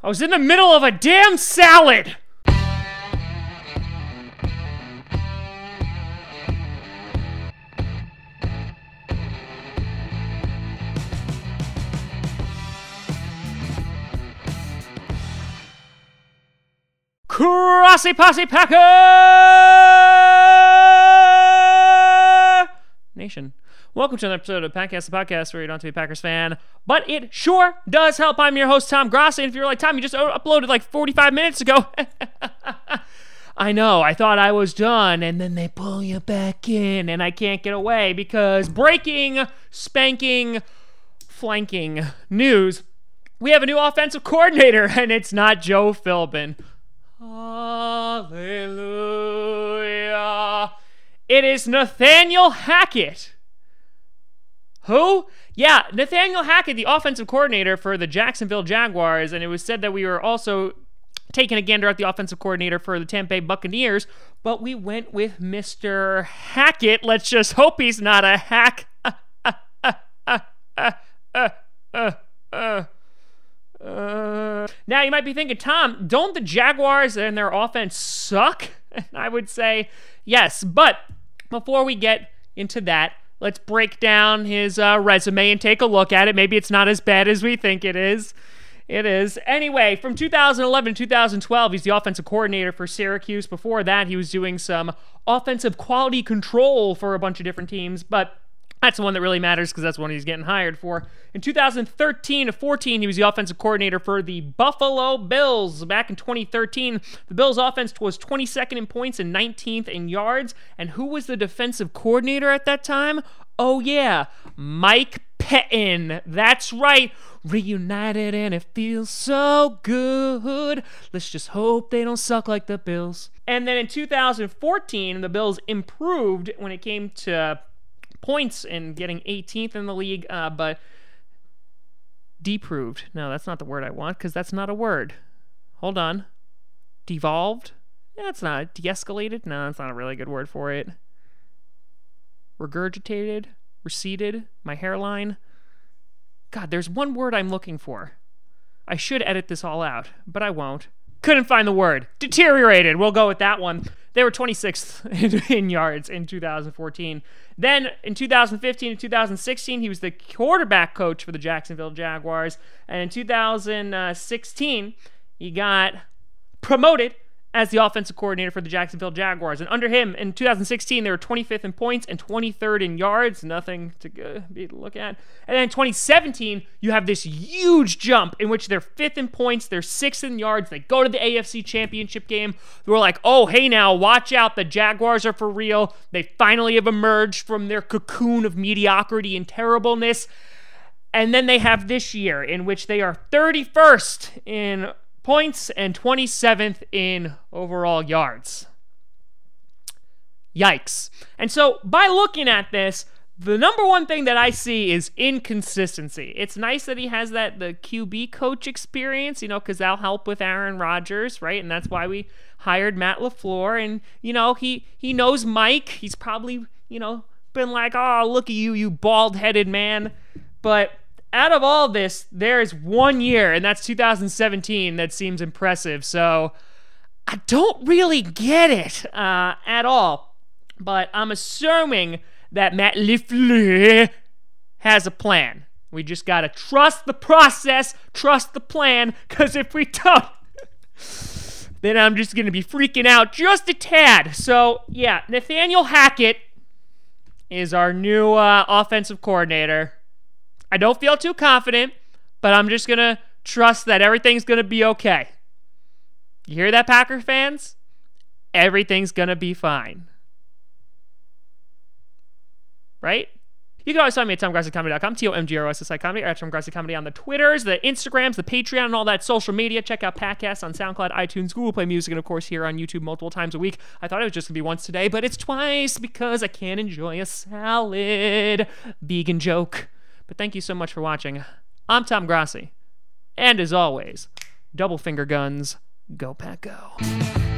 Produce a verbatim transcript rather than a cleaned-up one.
I was in the middle of a damn salad! Crossy Posse Packer Nation. Welcome to another episode of Packcast, the podcast where you don't have to be a Packers fan, but it sure does help. I'm your host, Tom Grossi, and if you're like, Tom, you just uploaded like forty-five minutes ago. I know, I thought I was done, and then they pull you back in, and I can't get away because breaking, spanking, flanking news, we have a new offensive coordinator, and it's not Joe Philbin. Hallelujah. It is Nathaniel Hackett. Who? Yeah, Nathaniel Hackett, the offensive coordinator for the Jacksonville Jaguars, and it was said that we were also taking a gander at the offensive coordinator for the Tampa Bay Buccaneers, but we went with Mister Hackett. Let's just hope he's not a hack. Uh, uh, uh, uh, uh, uh, uh, uh. Uh, now, you might be thinking, Tom, don't the Jaguars and their offense suck? And I would say yes, but before we get into that, let's break down his uh, resume and take a look at it. Maybe it's not as bad as we think it is. It is. Anyway, from two thousand eleven to two thousand twelve, he's the offensive coordinator for Syracuse. Before that, he was doing some offensive quality control for a bunch of different teams, but that's the one that really matters because that's the one he's getting hired for. In two thousand thirteen to fourteen, he was the offensive coordinator for the Buffalo Bills. Back in twenty thirteen, the Bills' offense was twenty-second in points and nineteenth in yards. And who was the defensive coordinator at that time? Oh, yeah, Mike Pettin. That's right. Reunited and it feels so good. Let's just hope they don't suck like the Bills. And then in two thousand fourteen, the Bills improved when it came to points and getting eighteenth in the league, uh, but deproved. No, that's not the word I want, because that's not a word. Hold on. Devolved? Yeah, that's not. De-escalated? No, that's not a really good word for it. Regurgitated? Receded? My hairline? God, there's one word I'm looking for. I should edit this all out, but I won't. Couldn't find the word. Deteriorated. We'll go with that one. They were twenty-sixth in, in yards in two thousand fourteen. Then in two thousand fifteen and two thousand sixteen, he was the quarterback coach for the Jacksonville Jaguars. And in two thousand sixteen, he got promoted as the offensive coordinator for the Jacksonville Jaguars. And under him, in two thousand sixteen, they were twenty-fifth in points and twenty-third in yards. Nothing to go, be to look at. And then in twenty seventeen, you have this huge jump in which they're fifth in points, they're sixth in yards. They go to the A F C Championship game. We're like, oh, hey now, watch out. The Jaguars are for real. They finally have emerged from their cocoon of mediocrity and terribleness. And then they have this year in which they are thirty-first in points and twenty-seventh in overall yards. Yikes. And so by looking at this, the number one thing that I see is inconsistency. It's nice that he has that the Q B coach experience, you know, because that'll help with Aaron Rodgers, right? And that's why we hired Matt LaFleur. And, you know, he, he knows Mike. He's probably, you know, been like, oh, look at you, you bald-headed man. But out of all this, there's one year, and that's two thousand seventeen, that seems impressive. So I don't really get it uh, at all. But I'm assuming that Matt LaFleur has a plan. We just got to trust the process, trust the plan, because if we don't, then I'm just going to be freaking out just a tad. So, yeah, Nathaniel Hackett is our new uh, offensive coordinator. I don't feel too confident, but I'm just going to trust that everything's going to be okay. You hear that, Packer fans? Everything's going to be fine. Right? You can always find me at tom grossi comedy dot com, T O M G R O S S I Comedy, or at Tom Grossi Comedy on the Twitters, the Instagrams, the Patreon, and all that social media. Check out Packcast on SoundCloud, iTunes, Google Play Music, and of course here on YouTube multiple times a week. I thought it was just going to be once today, but it's twice because I can't enjoy a salad. Vegan joke. But thank you so much for watching. I'm Tom Grossi. And as always, double finger guns, go Pack Go.